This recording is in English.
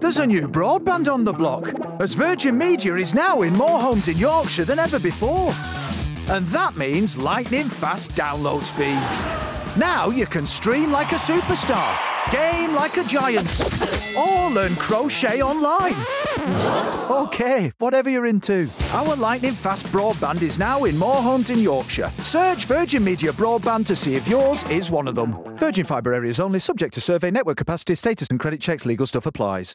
There's a new broadband on the block, as Virgin Media is now in more homes in Yorkshire than ever before. And that means lightning fast download speeds. Now you can stream like a superstar, game like a giant, or learn crochet online. What? OK, whatever you're into. Our lightning fast broadband is now in more homes in Yorkshire. Search Virgin Media Broadband to see if yours is one of them. Virgin Fibre areas only, subject to survey, network capacity, status and credit checks. Legal stuff applies.